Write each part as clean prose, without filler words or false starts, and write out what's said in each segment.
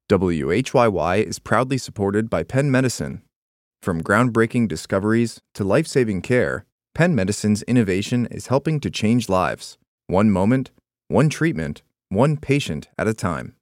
WHYY is proudly supported by Penn Medicine. From groundbreaking discoveries to life-saving care, Penn Medicine's innovation is helping to change lives. One moment, one treatment, one patient at a time.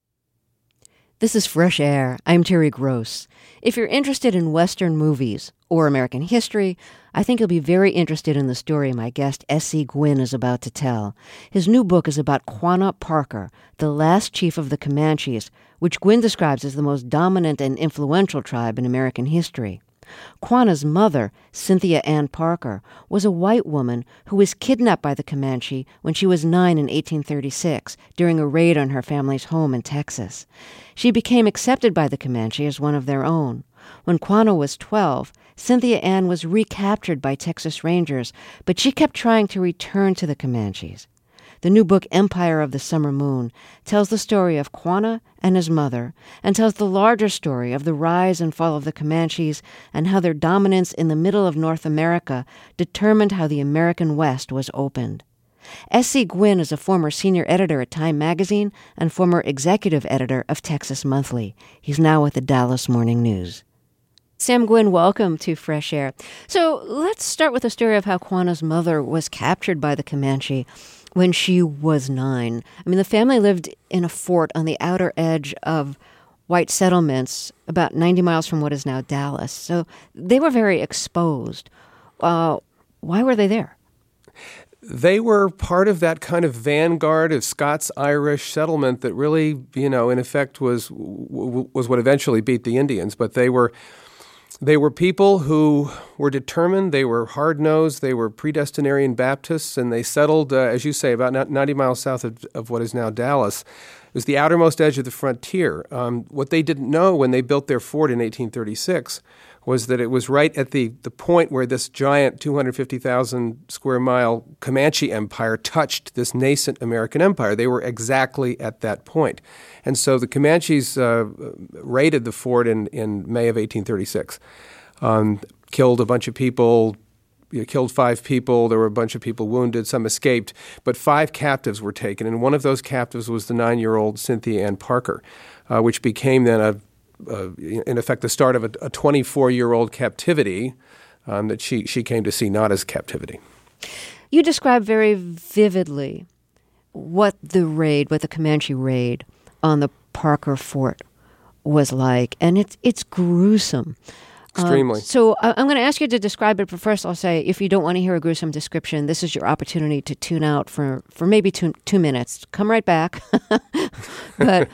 This is Fresh Air. I'm Terry Gross. If you're interested in Western movies or American history, I think you'll be very interested in the story my guest S.C. Gwynne is about to tell. His new book is about Quanah Parker, the last chief of the Comanches, which Gwynne describes as the most dominant and influential tribe in American history. Quanah's mother, Cynthia Ann Parker, was a white woman who was kidnapped by the Comanche when she was 9 in 1836 during a raid on her family's home in Texas. She became accepted by the Comanche as one of their own. When Quanah was 12, Cynthia Ann was recaptured by Texas Rangers, but she kept trying to return to the Comanches. The new book, Empire of the Summer Moon, tells the story of Quanah and his mother, and tells the larger story of the rise and fall of the Comanches and how their dominance in the middle of North America determined how the American West was opened. S.C. Gwynne is a former senior editor at Time magazine and former executive editor of Texas Monthly. He's now with the Dallas Morning News. Sam Gwynne, welcome to Fresh Air. So let's start with the story of how Quanah's mother was captured by the Comanche when she was 9. I mean, the family lived in a fort on the outer edge of white settlements about 90 miles from what is now Dallas. So they were very exposed. Why were they there? They were part of that kind of vanguard of Scots-Irish settlement that really, in effect was what eventually beat the Indians. But they were people who were determined, they were hard-nosed, they were predestinarian Baptists, and they settled, as you say, about 90 miles south of what is now Dallas. It was the outermost edge of the frontier. What they didn't know when they built their fort in 1836 was that it was right at the point where this giant 250,000 square mile Comanche empire touched this nascent American empire. They were exactly at that point. And so the Comanches raided the fort in May of 1836, killed a bunch of people, killed 5 people. There were a bunch of people wounded. Some escaped. But 5 captives were taken, and one of those captives was the 9-year-old Cynthia Ann Parker, which became then in effect, the start of a 24-year-old captivity that she came to see not as captivity. You describe very vividly what the Comanche raid on the Parker Fort was like, and it's gruesome. Extremely. So I'm going to ask you to describe it, but first I'll say, if you don't want to hear a gruesome description, this is your opportunity to tune out for maybe two minutes. Come right back. But,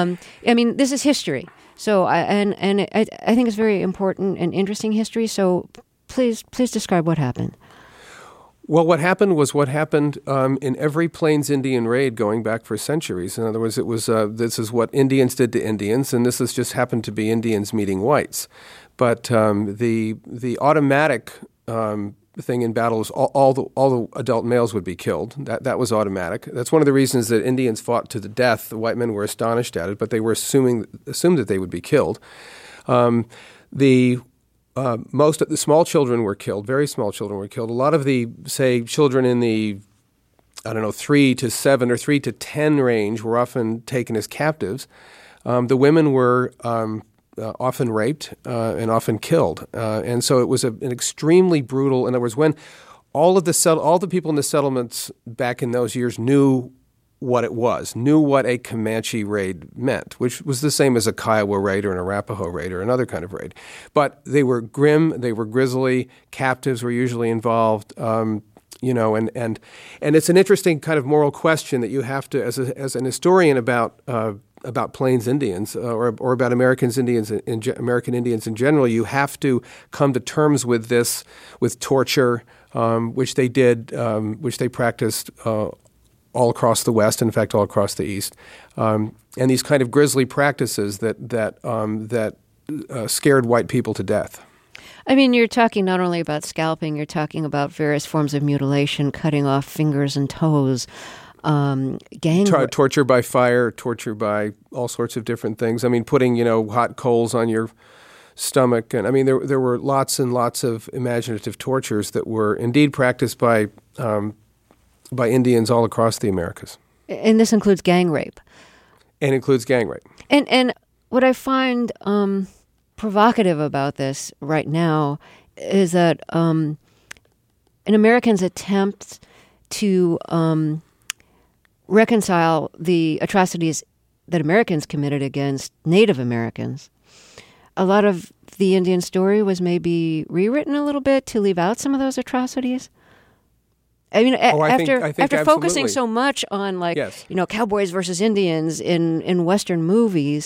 this is history. So, I think it's very important and interesting history. So, please describe what happened. Well, what happened was what happened in every Plains Indian raid going back for centuries. In other words, it was this is what Indians did to Indians, and this has just happened to be Indians meeting whites. But the automatic thing in battle was all the adult males would be killed. That was automatic. That's one of the reasons that Indians fought to the death. The white men were astonished at it, but they were assumed that they would be killed. Most of the small children were killed. Very small children were killed. A lot of the, say, children in the 3 to 7 or 3 to 10 range were often taken as captives. The women were often raped and often killed, and so it was an extremely brutal. In other words, when all the people in the settlements back in those years knew what it was, knew what a Comanche raid meant, which was the same as a Kiowa raid or an Arapaho raid or another kind of raid. But they were grim, they were grisly. Captives were usually involved. And it's an interesting kind of moral question that you have to, as an historian about Plains Indians or about American Indians in general, you have to come to terms with this, with torture, which they did, which they practiced all across the West, in fact, all across the East, and these kind of grisly practices that scared white people to death. I mean, you're talking not only about scalping, you're talking about various forms of mutilation, cutting off fingers and toes, torture by fire, torture by all sorts of different things. I mean, putting, hot coals on your stomach. And I mean, there were lots and lots of imaginative tortures that were indeed practiced by Indians all across the Americas. And this includes gang rape. And includes gang rape. And what I find provocative about this right now is that an American's attempt to reconcile the atrocities that Americans committed against Native Americans, a lot of the Indian story was maybe rewritten a little bit to leave out some of those atrocities. I mean, I think after focusing absolutely. so much on, like, Yes. cowboys versus Indians in Western movies,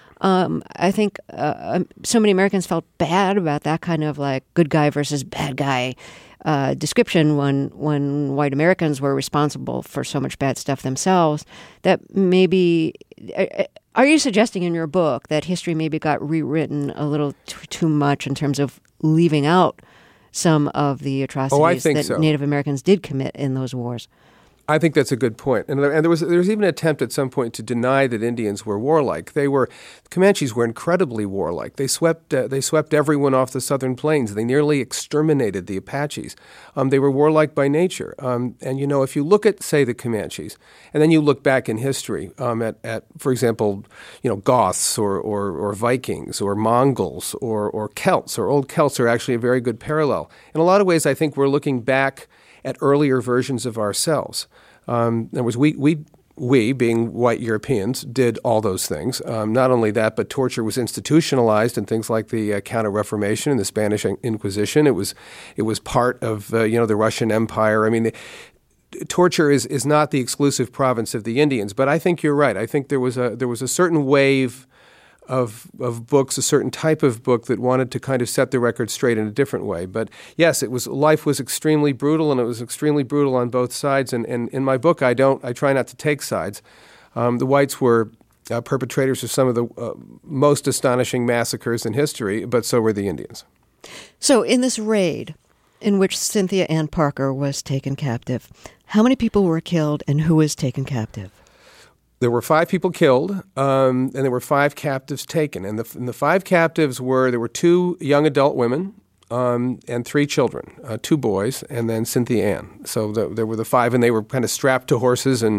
I think so many Americans felt bad about that kind of like good guy versus bad guy description when white Americans were responsible for so much bad stuff themselves. That maybe, are you suggesting in your book that history maybe got rewritten a little too much in terms of leaving out some of the atrocities that so. Native Americans did commit in those wars? I think that's a good point. And there was even an attempt at some point to deny that Indians were warlike. Comanches were incredibly warlike. They swept everyone off the southern plains. They nearly exterminated the Apaches. They were warlike by nature. And if you look at, say, the Comanches, and then you look back in history at for example, Goths or Vikings or Mongols or Celts, or Old Celts are actually a very good parallel. In a lot of ways, I think we're looking back at earlier versions of ourselves. In other words, we, being white Europeans, did all those things. Not only that, but torture was institutionalized in things like the Counter-Reformation and the Spanish Inquisition. It was part of the Russian Empire. I mean, torture is not the exclusive province of the Indians. But I think you're right. I think there was a certain wave of books, a certain type of book that wanted to kind of set the record straight in a different way. But yes, life was extremely brutal, and it was extremely brutal on both sides. And in my book, I try not to take sides. The whites were perpetrators of some of the most astonishing massacres in history, but so were the Indians. So in this raid in which Cynthia Ann Parker was taken captive, how many people were killed and who was taken captive? There were 5 people killed, and there were 5 captives taken. And the 5 captives there were 2 young adult women and 3 children, 2 boys, and then Cynthia Ann. So there were the 5, and they were kind of strapped to horses and,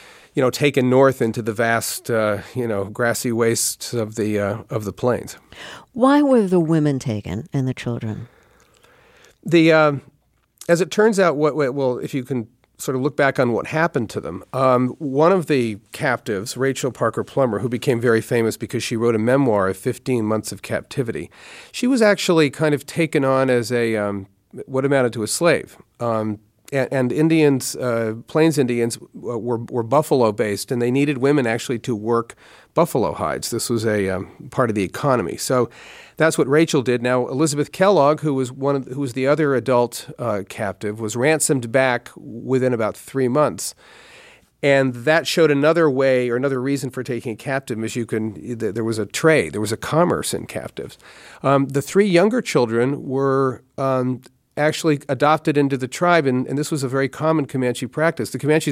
taken north into the vast, grassy wastes of the plains. Why were the women taken and the children? As it turns out, if you can sort of look back on what happened to them. One of the captives, Rachel Parker Plummer, who became very famous because she wrote a memoir of 15 months of captivity, she was actually kind of taken on as what amounted to a slave. And Indians, Plains Indians, were buffalo-based, and they needed women actually to work buffalo hides. This was a part of the economy. So that's what Rachel did. Now, Elizabeth Kellogg, who was the other adult captive, was ransomed back within about 3 months. And that showed another way or another reason for taking a captive is there was a trade, there was a commerce in captives. The 3 younger children were actually adopted into the tribe, and this was a very common Comanche practice. The Comanches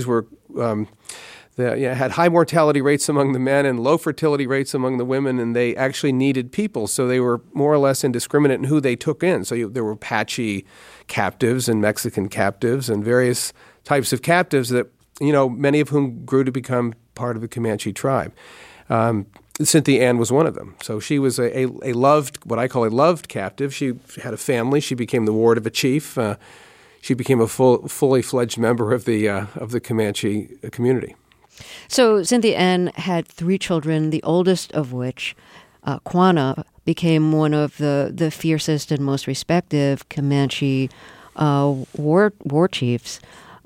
had high mortality rates among the men and low fertility rates among the women, and they actually needed people, so they were more or less indiscriminate in who they took in. So there were Apache captives and Mexican captives and various types of captives that, many of whom grew to become part of the Comanche tribe. Cynthia Ann was one of them. So she was a loved, what I call a loved captive. She had a family. She became the ward of a chief. She became a fully fledged member of the Comanche community. So Cynthia Ann had 3 children, the oldest of which, Quanah, became one of the fiercest and most respected Comanche war chiefs.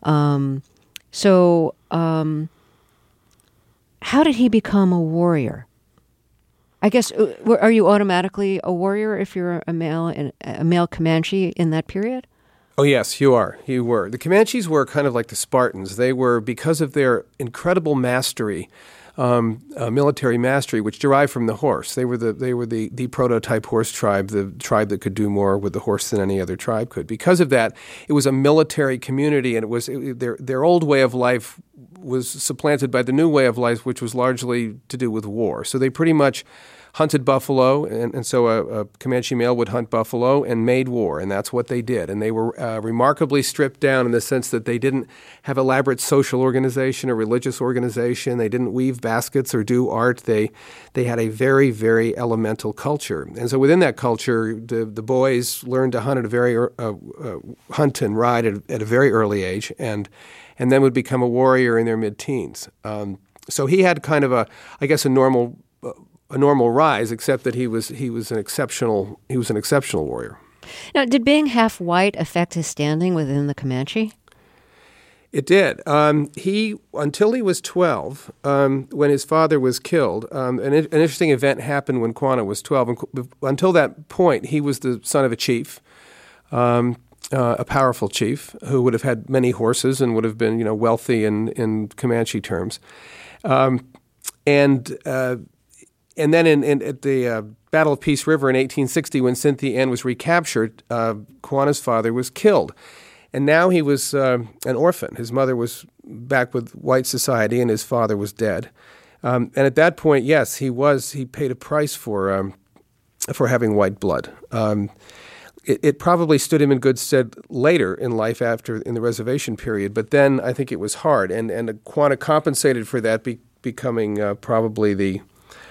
How did he become a warrior? I guess, are you automatically a warrior if you're a male Comanche in that period? Oh, yes, you are. You were. The Comanches were kind of like the Spartans. They were, because of their incredible mastery, military mastery, which derived from the horse. They were the prototype horse tribe, the tribe that could do more with the horse than any other tribe could. Because of that, it was a military community, and their old way of life was supplanted by the new way of life, which was largely to do with war. So they pretty much hunted buffalo, and so a Comanche male would hunt buffalo and made war, and that's what they did. And they were remarkably stripped down in the sense that they didn't have elaborate social organization or religious organization. They didn't weave baskets or do art. They had a very, very elemental culture. And so within that culture, the boys learned to hunt at a very hunt and ride at a very early age, and then would become a warrior in their mid-teens. So he had kind of a normal rise, except that he was an exceptional warrior. Now, did being half white affect his standing within the Comanche? It did. Until he was 12, when his father was killed, an interesting event happened when Quanah was 12. Until that point, he was the son of a chief, a powerful chief who would have had many horses and would have been, wealthy in Comanche terms, And then at the Battle of Peace River in 1860, when Cynthia Ann was recaptured, Quanah's father was killed. And now he was an orphan. His mother was back with white society, and his father was dead. And at that point, yes, he paid a price for having white blood. It probably stood him in good stead later in life in the reservation period, but then I think it was hard. And Quanah compensated for that, becoming probably the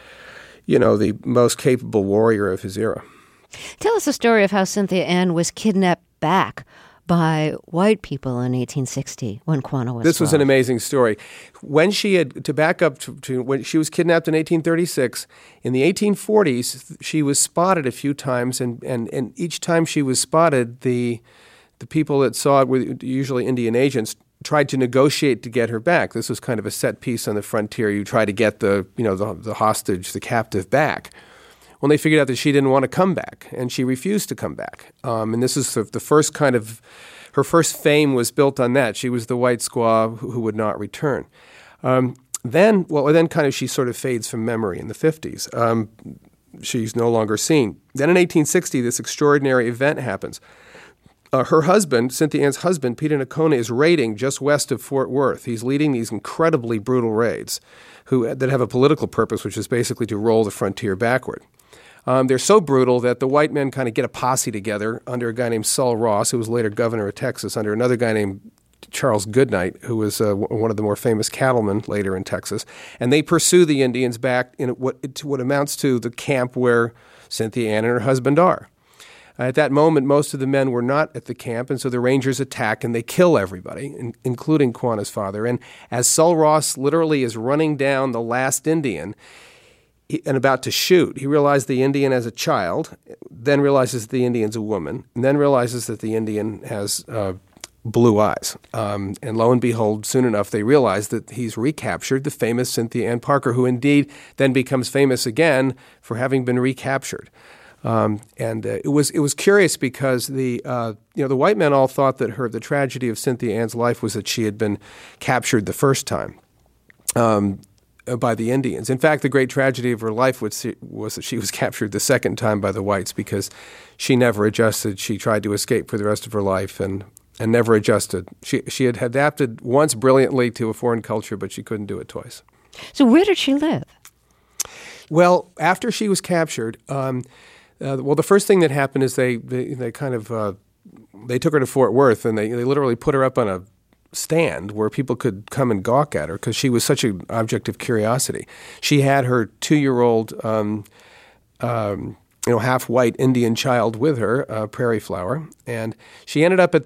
most capable warrior of his era. Tell us the story of how Cynthia Ann was kidnapped back by white people in 1860 when Quanah was 12. This was an amazing story. When she had, to back up to when she was kidnapped in 1836, in the 1840s, she was spotted a few times, and each time she was spotted, the people that saw it were usually Indian agents, tried to negotiate to get her back. This was kind of a set piece on the frontier. You try to get the hostage, the captive back. Well, they figured out that she didn't want to come back, and she refused to come back. And this is the first kind of, her first fame was built on that. She was the white squaw who would not return. Then kind of she sort of fades from memory in the 50s. She's no longer seen. Then in 1860, this extraordinary event happens. Her husband, Cynthia Ann's husband, Peter Nakona, is raiding just west of Fort Worth. He's leading these incredibly brutal raids that have a political purpose, which is basically to roll the frontier backward. They're so brutal that the white men kind of get a posse together under a guy named Sul Ross, who was later governor of Texas, under another guy named Charles Goodnight, who was one of the more famous cattlemen later in Texas. And they pursue the Indians back to what amounts to the camp where Cynthia Ann and her husband are. At that moment, most of the men were not at the camp, and so the Rangers attack and they kill everybody, including Quanah's father. And as Sul Ross literally is running down the last Indian and about to shoot, he realized the Indian as a child, then realizes the Indian's a woman, and then realizes that the Indian has blue eyes. And lo and behold, soon enough, they realize that he's recaptured the famous Cynthia Ann Parker, who indeed then becomes famous again for having been recaptured. It was curious because the white men all thought that the tragedy of Cynthia Ann's life was that she had been captured the first time by the Indians. In fact, the great tragedy of her life was that she was captured the second time by the whites because she never adjusted. She tried to escape for the rest of her life and never adjusted. She had adapted once brilliantly to a foreign culture, but she couldn't do it twice. So where did she live? Well, after she was captured. The first thing that happened is they took her to Fort Worth and they literally put her up on a stand where people could come and gawk at her because she was such an object of curiosity. She had her 2-year-old, half-white Indian child with her, Prairie Flower, and she ended up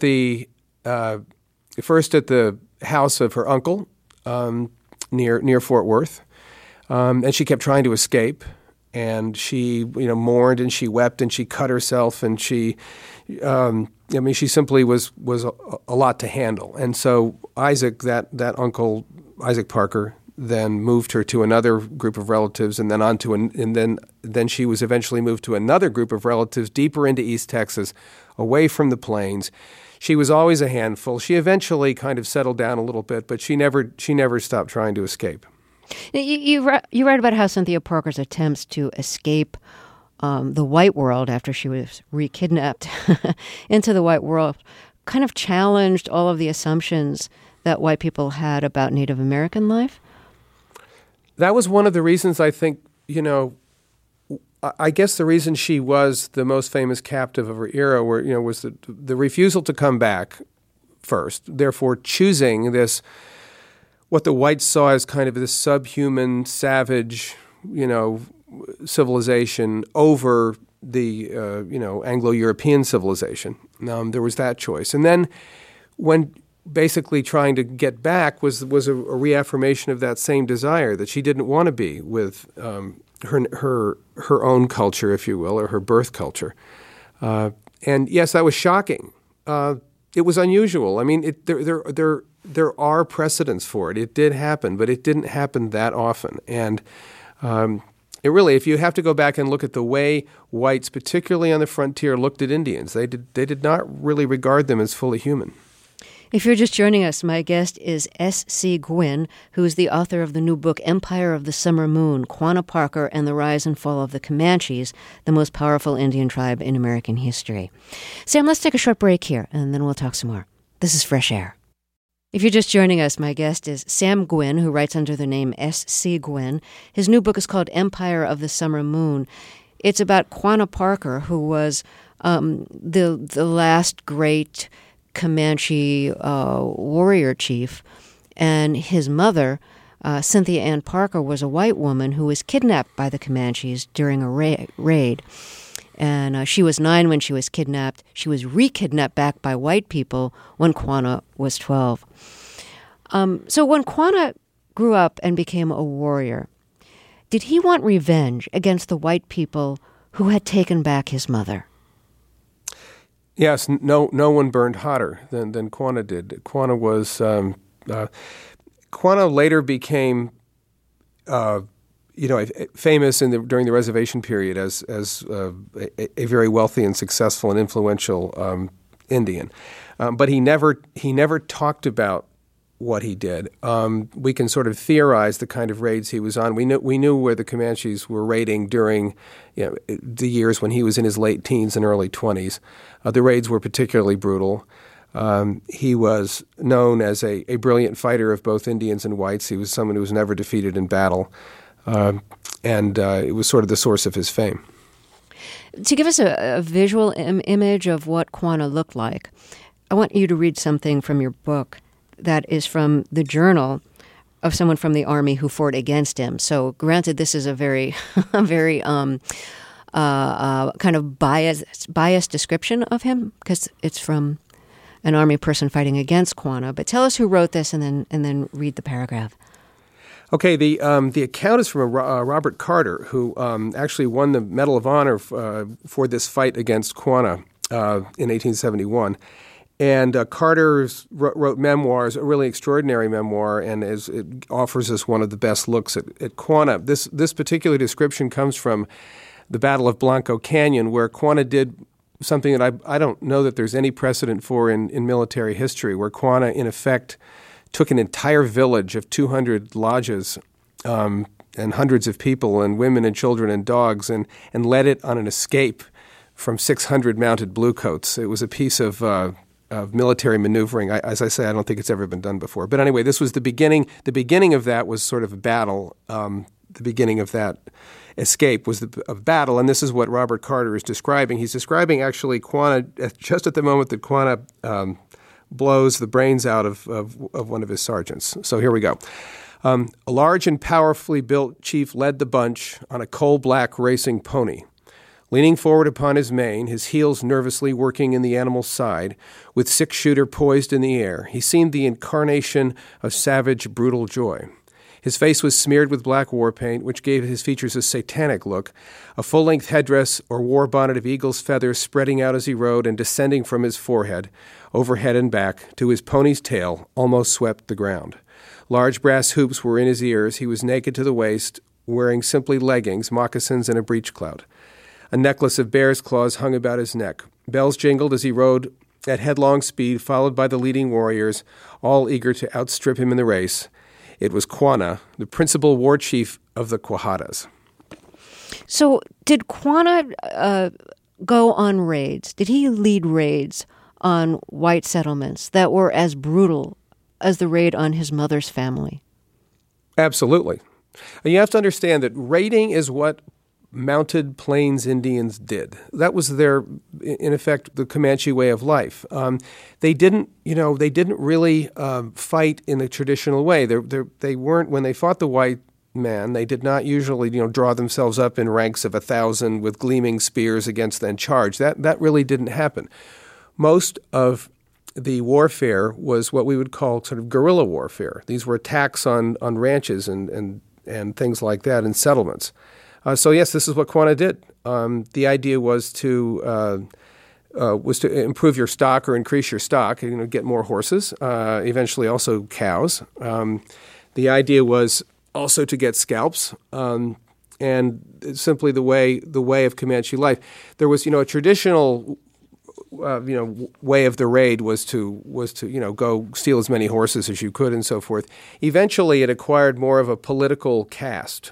first at the house of her uncle near Fort Worth, and she kept trying to escape. And she, mourned and she wept and she cut herself and she simply was a lot to handle. And so Isaac, that uncle, Isaac Parker, then moved her to another group of relatives and then she was eventually moved to another group of relatives deeper into East Texas, away from the plains. She was always a handful. She eventually kind of settled down a little bit, but she never stopped trying to escape. You write about how Cynthia Parker's attempts to escape the white world after she was re-kidnapped into the white world kind of challenged all of the assumptions that white people had about Native American life? That was one of the reasons I think, I guess the reason she was the most famous captive of her era was the refusal to come back first, therefore choosing this, what the whites saw as kind of this subhuman, savage, civilization over the, Anglo-European civilization. There was that choice. And then when basically trying to get back was a reaffirmation of that same desire, that she didn't want to be with her own culture, if you will, or her birth culture. And yes, that was shocking. It was unusual. I mean, there are precedents for it. It did happen, but it didn't happen that often. And it really, if you have to go back and look at the way whites, particularly on the frontier, looked at Indians, they did not really regard them as fully human. If you're just joining us, my guest is S.C. Gwynne, who is the author of the new book, Empire of the Summer Moon, Quanah Parker and the Rise and Fall of the Comanches, the most powerful Indian tribe in American history. Sam, let's take a short break here, and then we'll talk some more. This is Fresh Air. If you're just joining us, my guest is Sam Gwynne, who writes under the name S.C. Gwynne. His new book is called Empire of the Summer Moon. It's about Quanah Parker, who was the last great Comanche warrior chief, and his mother, Cynthia Ann Parker, was a white woman who was kidnapped by the Comanches during a raid. And she was 9 when she was kidnapped. She was re-kidnapped back by white people when Quanah was 12. So when Quanah grew up and became a warrior, did he want revenge against the white people who had taken back his mother? Yes, no one burned hotter than Quanah did. Quanah was Quanah later became famous during the reservation period as a very wealthy and successful and influential Indian, but he never talked about what he did. We can sort of theorize the kind of raids he was on. We knew where the Comanches were raiding during the years when he was in his late teens and early 20s. The raids were particularly brutal. He was known as a brilliant fighter of both Indians and whites. He was someone who was never defeated in battle, and it was sort of the source of his fame. To give us a visual image of what Quanah looked like, I want you to read something from your book that is from the journal of someone from the Army who fought against him. So granted, this is a very, very kind of biased description of him because it's from an Army person fighting against Quanah. But tell us who wrote this and then read the paragraph. Okay, the account is from Robert Carter, who actually won the Medal of Honor for this fight against Quanah in 1871. And Carter wrote memoirs, a really extraordinary memoir, and it offers us one of the best looks at Quanah. This particular description comes from the Battle of Blanco Canyon, where Quanah did something that I don't know that there's any precedent for in military history, where Quanah, in effect, took an entire village of 200 lodges and hundreds of people and women and children and dogs and led it on an escape from 600 mounted bluecoats. It was a piece of military maneuvering. As I say, I don't think it's ever been done before. But anyway, this was the beginning. The beginning of that was sort of a battle. The beginning of that escape was a battle, and this is what Robert Carter is describing. He's describing actually Quanah just at the moment that Quanah blows the brains out of one of his sergeants. So here we go. A large and powerfully built chief led the bunch on a coal-black racing pony. Leaning forward upon his mane, his heels nervously working in the animal's side, with six-shooter poised in the air, he seemed the incarnation of savage, brutal joy. His face was smeared with black war paint, which gave his features a satanic look, a full-length headdress or war bonnet of eagle's feathers spreading out as he rode and descending from his forehead, overhead and back, to his pony's tail, almost swept the ground. Large brass hoops were in his ears. He was naked to the waist, wearing simply leggings, moccasins, and a breechclout. A necklace of bear's claws hung about his neck. Bells jingled as he rode at headlong speed, followed by the leading warriors, all eager to outstrip him in the race. It was Quanah, the principal war chief of the Quahadas. So did Quanah go on raids? Did he lead raids on white settlements that were as brutal as the raid on his mother's family? Absolutely. And you have to understand that raiding is what mounted Plains Indians did. That was their, in effect, the Comanche way of life. They didn't really fight in the traditional way. They weren't, when they fought the white man, they did not usually, draw themselves up in ranks of 1,000 with gleaming spears against then charge. That really didn't happen. Most of the warfare was what we would call sort of guerrilla warfare. These were attacks on ranches and things like that and settlements. So yes, this is what Quanah did. The idea was to improve your stock or increase your stock, get more horses, eventually also cows. The idea was also to get scalps, and simply the way of Comanche life. There was a traditional way of the raid was to go steal as many horses as you could and so forth. Eventually, it acquired more of a political cast.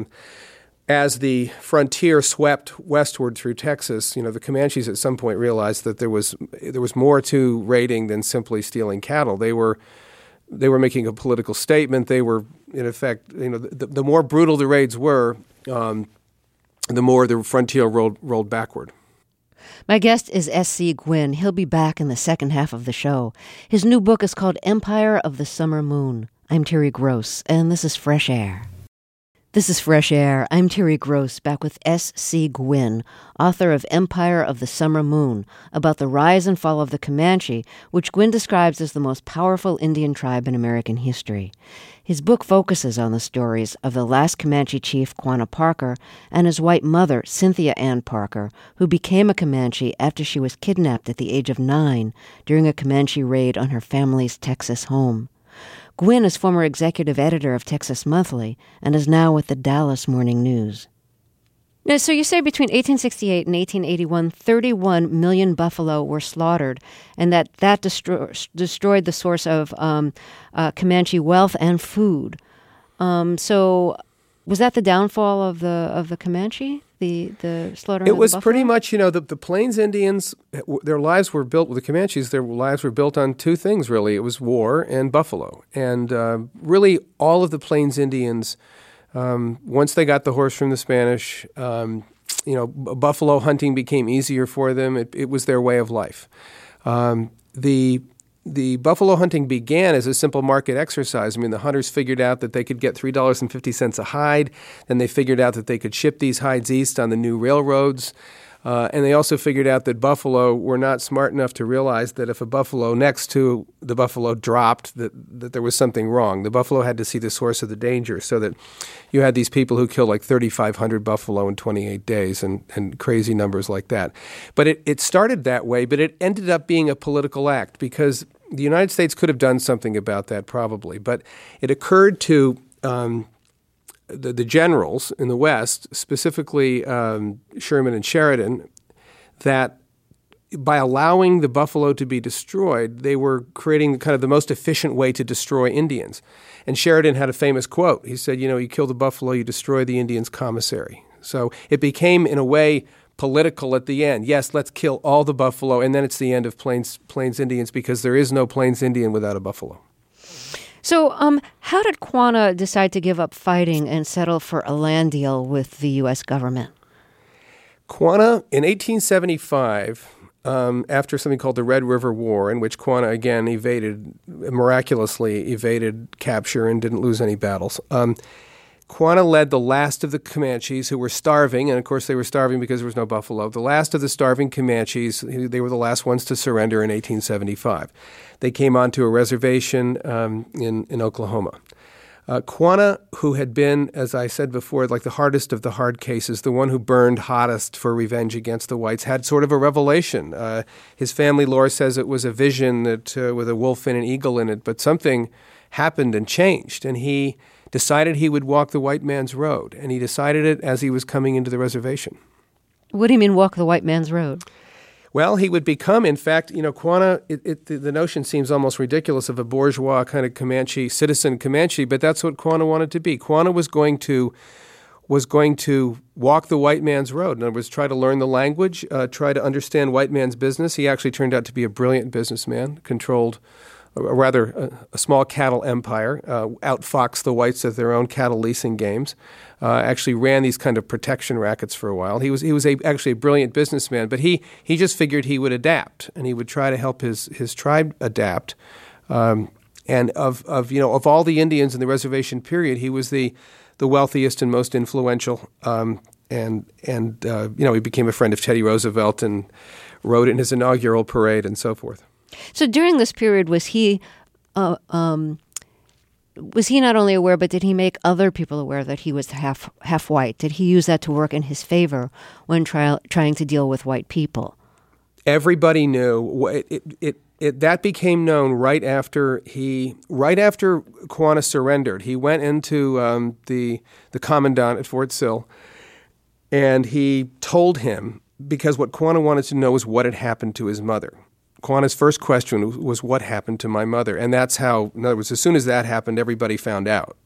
As the frontier swept westward through Texas, the Comanches at some point realized that there was more to raiding than simply stealing cattle. They were making a political statement. They were, in effect, the more brutal the raids were, the more the frontier rolled backward. My guest is S.C. Gwynne. He'll be back in the second half of the show. His new book is called Empire of the Summer Moon. I'm Terry Gross, and this is Fresh Air. This is Fresh Air. I'm Terry Gross, back with S.C. Gwynne, author of Empire of the Summer Moon, about the rise and fall of the Comanche, which Gwynne describes as the most powerful Indian tribe in American history. His book focuses on the stories of the last Comanche chief, Quanah Parker, and his white mother, Cynthia Ann Parker, who became a Comanche after she was kidnapped at the age of 9 during a Comanche raid on her family's Texas home. Gwynne is former executive editor of Texas Monthly and is now with the Dallas Morning News. Now, so you say between 1868 and 1881, 31 million buffalo were slaughtered, and that destroyed the source of Comanche wealth and food. So was that the downfall of the Comanche? The slaughtering of the buffalo? It was pretty much, the Plains Indians, their lives were built, with the Comanches, their lives were built on two things, really. It was war and buffalo. And really all of the Plains Indians, once they got the horse from the Spanish, buffalo hunting became easier for them. It was their way of life. The buffalo hunting began as a simple market exercise. I mean, the hunters figured out that they could get $3.50 a hide. Then they figured out that they could ship these hides east on the new railroads. And they also figured out that buffalo were not smart enough to realize that if a buffalo next to the buffalo dropped, that there was something wrong. The buffalo had to see the source of the danger, so that you had these people who killed like 3,500 buffalo in 28 days and crazy numbers like that. But it started that way, but it ended up being a political act because the United States could have done something about that probably. But it occurred to the generals in the West, specifically Sherman and Sheridan, that by allowing the buffalo to be destroyed, they were creating kind of the most efficient way to destroy Indians. And Sheridan had a famous quote. He said, you kill the buffalo, you destroy the Indian's commissary. So it became, in a way, political at the end. Yes, let's kill all the buffalo, and then it's the end of Plains Indians, because there is no Plains Indian without a buffalo. So how did Quanah decide to give up fighting and settle for a land deal with the U.S. government? Quanah, in 1875, after something called the Red River War, in which Quanah again miraculously evaded capture and didn't lose any battles, Quanah led the last of the Comanches who were starving, and of course they were starving because there was no buffalo. The last of the starving Comanches, they were the last ones to surrender in 1875. They came onto a reservation in Oklahoma. Quanah, who had been, as I said before, like the hardest of the hard cases, the one who burned hottest for revenge against the whites, had sort of a revelation. His family lore says it was a vision that with a wolf and an eagle in it, but something happened and changed, and he decided he would walk the white man's road, and he decided it as he was coming into the reservation. What do you mean, walk the white man's road? Well, he would become, in fact, Quanah, the notion seems almost ridiculous of a bourgeois kind of Comanche, citizen Comanche, but that's what Quanah wanted to be. Quanah was going to walk the white man's road. In other words, try to learn the language, try to understand white man's business. He actually turned out to be a brilliant businessman, controlled a small cattle empire, outfoxed the whites at their own cattle leasing games. Actually ran these kind of protection rackets for a while. He was actually a brilliant businessman, but he just figured he would adapt, and he would try to help his tribe adapt. And of all the Indians in the reservation period, he was the wealthiest and most influential. He became a friend of Teddy Roosevelt and rode in his inaugural parade and so forth. So during this period, was he not only aware, but did he make other people aware that he was half white? Did he use that to work in his favor when trying to deal with white people? Everybody knew. That became known right after Quanah surrendered. He went into the commandant at Fort Sill, and he told him, because what Quanah wanted to know was what had happened to his mother. Quanah's first question was, what happened to my mother? And that's how, in other words, as soon as that happened, everybody found out.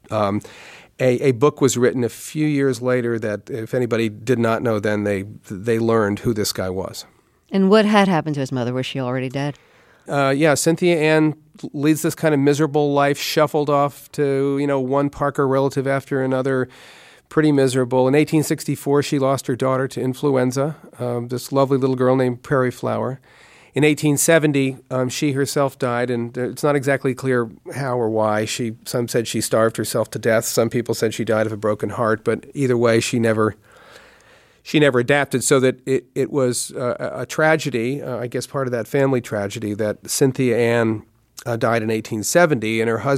A book was written a few years later that, if anybody did not know then, they learned who this guy was. And what had happened to his mother? Was she already dead? Cynthia Ann leads this kind of miserable life, shuffled off to, one Parker relative after another, pretty miserable. In 1864, she lost her daughter to influenza, this lovely little girl named Prairie Flower. In 1870, she herself died, and it's not exactly clear how or why. Some said she starved herself to death. Some people said she died of a broken heart, but either way, she never adapted, so that it was a tragedy, I guess part of that family tragedy, that Cynthia Ann died in 1870, and her son,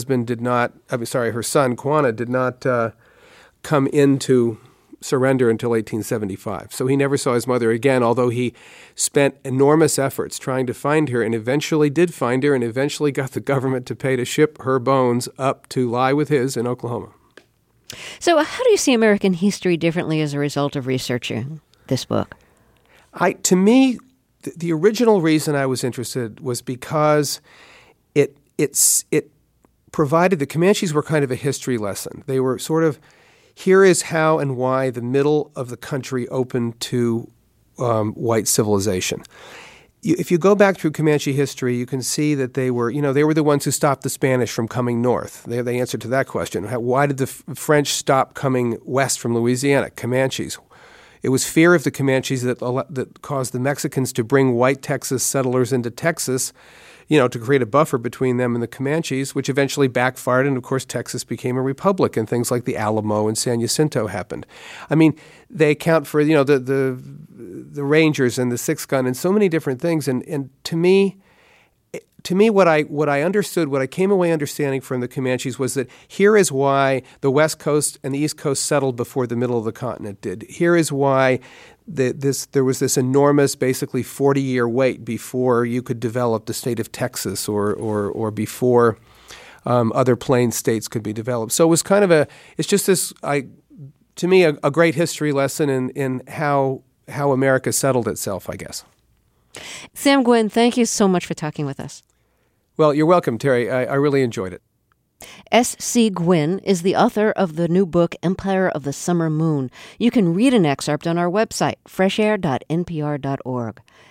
Quanah, did not come into surrender until 1875. So he never saw his mother again, although he spent enormous efforts trying to find her, and eventually did find her, and eventually got the government to pay to ship her bones up to lie with his in Oklahoma. So how do you see American history differently as a result of researching this book? To me, the original reason I was interested was because it provided, the Comanches were kind of a history lesson. They were sort of, here is how and why the middle of the country opened to white civilization. If you go back through Comanche history, you can see that they were the ones who stopped the Spanish from coming north. They have the answer to that question. Why did the French stop coming west from Louisiana? Comanches. It was fear of the Comanches that caused the Mexicans to bring white Texas settlers into Texas, to create a buffer between them and the Comanches, which eventually backfired, and of course Texas became a republic, and things like the Alamo and San Jacinto happened. I mean, they account for the Rangers and the Six Gun and so many different things. And to me, what I understood, what I came away understanding from the Comanches was that here is why the West Coast and the East Coast settled before the middle of the continent did. Here is why there was this enormous, basically 40-year wait before you could develop the state of Texas or before other plain states could be developed. So it was kind of it's just this, to me, a great history lesson in how America settled itself, I guess. Sam Gwynne, thank you so much for talking with us. Well, you're welcome, Terry. I really enjoyed it. S.C. Gwynne is the author of the new book, Empire of the Summer Moon. You can read an excerpt on our website, freshair.npr.org.